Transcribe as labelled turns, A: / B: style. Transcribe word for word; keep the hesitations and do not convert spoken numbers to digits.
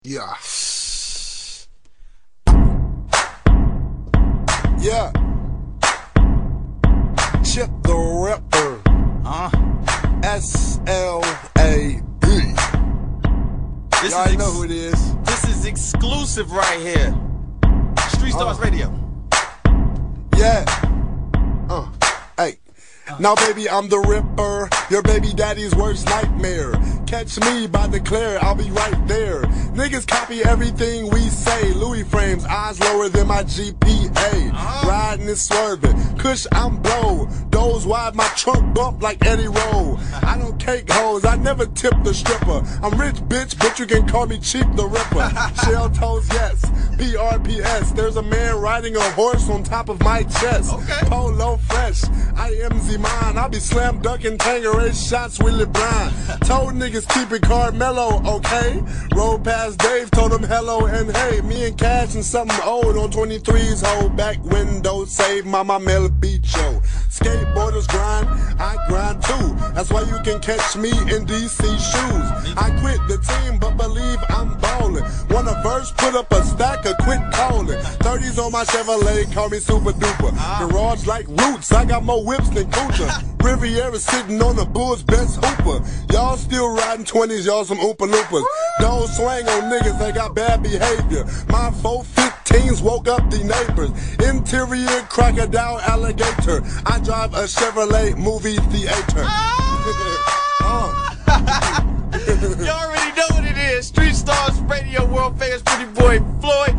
A: Yeah. Yeah. Chip the Ripper.
B: Huh?
A: S L A B. Y'all know who it is.
B: This is exclusive right here. Street Stars
A: uh.
B: Radio.
A: Yeah. Uh. Hey. Now, baby, I'm the Ripper, your baby daddy's worst nightmare. Catch me by the Claire, I'll be right there. Niggas copy everything we say. Louis frames, eyes lower than my G P A. Riding and swerving, kush I'm blow. Doze wide, my trunk bump like Eddie Roll. I don't cake hoes, I never tip the stripper. I'm rich, bitch, but you can call me Cheap the Ripper. Shell toes, yes. P R P S, there's a man riding a horse on top of my chest.
B: Okay.
A: Polo fresh, I am Z mine. I'll be slam dunking Tangeray shots with LeBron. Told niggas keep it Carmelo, okay? Rolled past Dave, told him hello and hey. Me and Cash and something old on twenty-threes, hold back window, save Mama Mel Bicho. Skateboarders grind, I grind too. That's why you can catch me in D C shoes. I quit the team, but believe I'm ballin'. Want a verse, put up a stack or quit callin'. thirties on my Chevrolet, call me super duper. Garage like Roots, I got more whips than Kucha. Riviera sitting on the Bulls' best hooper. Y'all still riding twenties, y'all some Oompa Loompas. Don't swing on niggas, they got bad behavior. My four fifteens woke up the neighbors. Interior crocodile alligator. I drive a Chevrolet movie theater. uh.
B: You already know what it is. Street Stars Radio, world famous pretty boy Floyd.